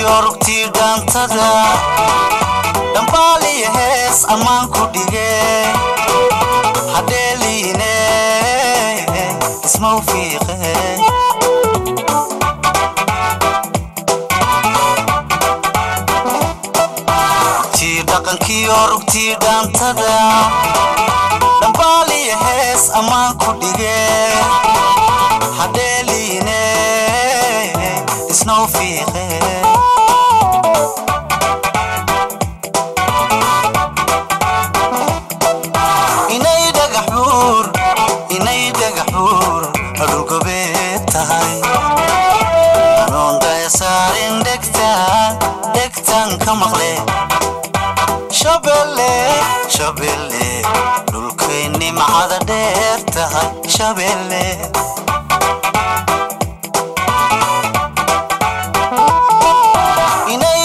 orugtii dhaantada dhambaaliya hees ammaan ku dhige hadheeliine isma u fiiqe tii dhaqankii orugtii dhaantada dhambaaliya hees ammaan ku dhige hadheeliine isna u fiiqe inay dhagaxuur adulgobeed tahay anoon dayasaarin dhegtaan ka maqle shabeelle dhulkayni macada dheer tahay shabeelle inay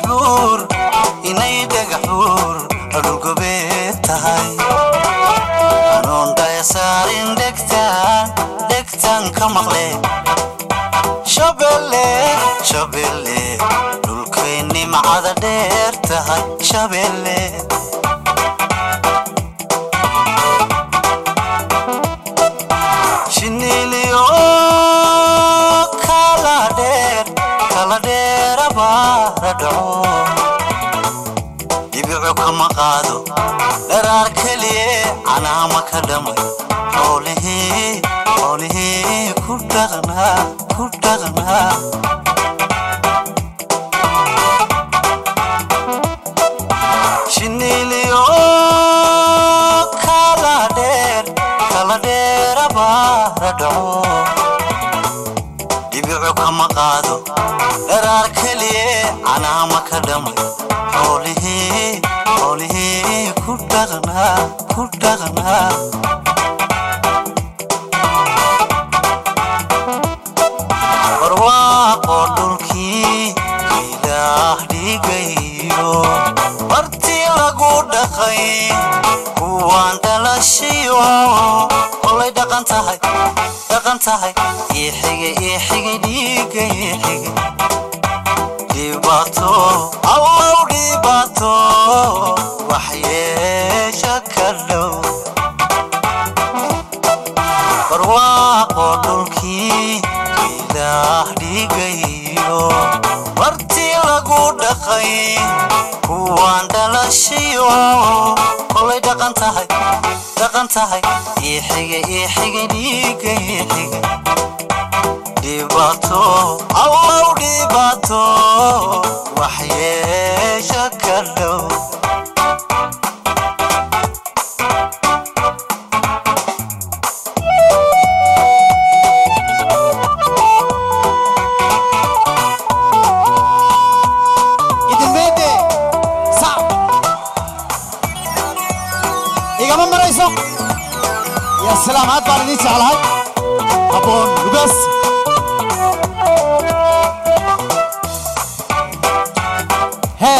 dhagaxuur adulgobeed tahay anoon dayasaarin dhegtaan ka maqle shabeelle dhulkayni macada dheer tahay shabeelle shiniiliyo kala dheeraba radhaco dhibico kama qaado dharaar keliye canaama ka dhamay xoolihii ku dhaqnaa shiniiliyo kala dheeraba radhaco dhibico kama qaado dharaar keliye canaama ka dhamay xoolihii ku dhaqnaa barwaaqo dhulkii ilaah dhigayo bartii lagu dhaqay kuwaan dhalashiyo olay dhaqan tahay iixigay dhiiga dhibaato allow dhibaato waxyeesha ka dhow barwaaqo dhulkii ilaah dhigayo bartii lagu dhaqay kuwaan dhalashiyo olay dhaqan tahay iixigay dhiiga dhibaato allow dhibaato waxyeesha ka dhow igama marayso يا سلام هات بارديتي على هاي أبون وبس هي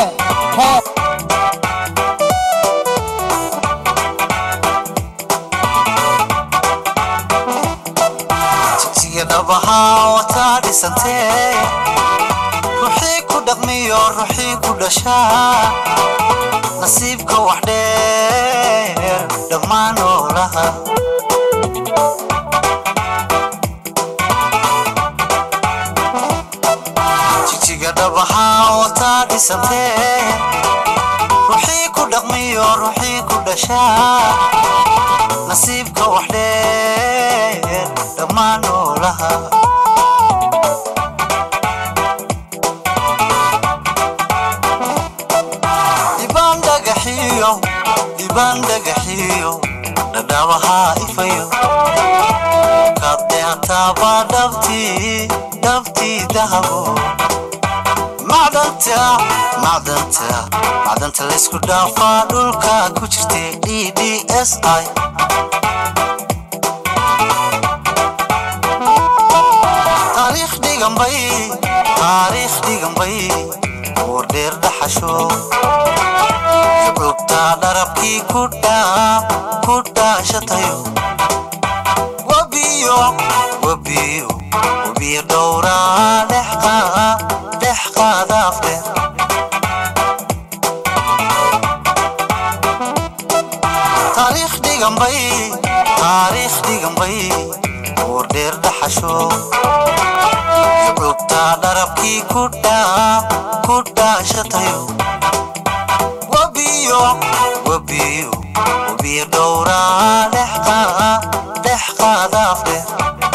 تيجي نبها وتعدي سنتين روحي كودغمي روحي كودشا نصيبك وحدير دمانو لها دبها وتعدي سنتين روحي كودغمي روحي كودشا نصيبك وحدير دمانو لها ديبان دقحيو ندابها إفيو كابتها تابا دفتي دهبو معدنتا ليسكو دافا دولكا كوشرتي DDSI تاريخ ديغن بي وردير دحشو شعوبتا دربكي كودا شتايو وبيو دورا لحقا قادافته تاريخ دي جنبي وردير دحشو يبقى دربكي كودا شتايو وبيو دورا لحقا دافته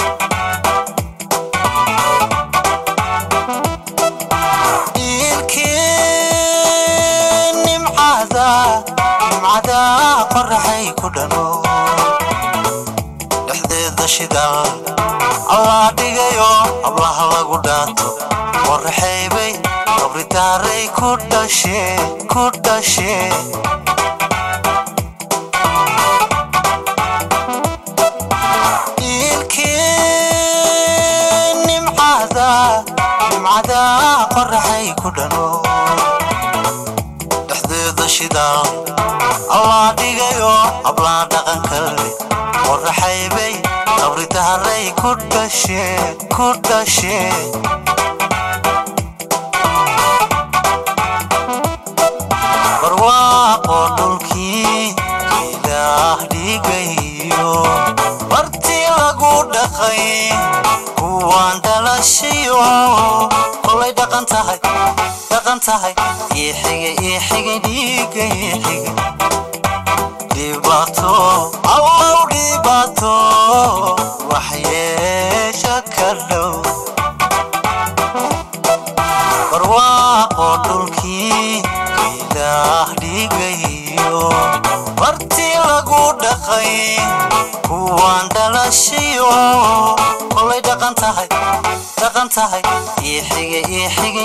نمعدا قرحي كدنو لحظة شدال الله ديغيو الله لغو داتو قرحي بي قبري داري كدشي نمعدا قرحي كدنو لحظة شدال الله ديغيو الله دقن كلي قرحي بي قبري داري كدشي barwaaqo dhulkii ilaah dhigayo bartii lagu dhaqay kuwaan dhalashayo kolay dhaqan tahay iixiga dhibaato allow dhibaato waxyeesha ka dhow barwaaqo dhulkii ilaah dhigayo bartii lagu dhaqay kuwaan dhalashayo kolay dhaqan tahay iixiga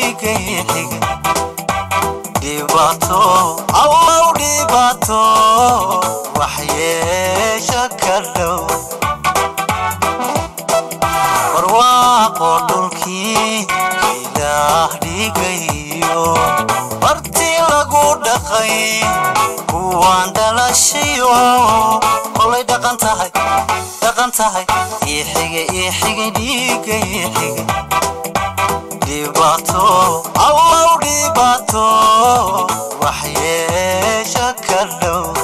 dhibaato allow dhibaato waxyeesha ka dhow barwaaqo dhulkii ilaah dhigayo bartii lagu dhaqay kuwaan dhalashayo kolay dhaqan tahay iixiga dhibaato allow dhibaato waxyeesha ka dhow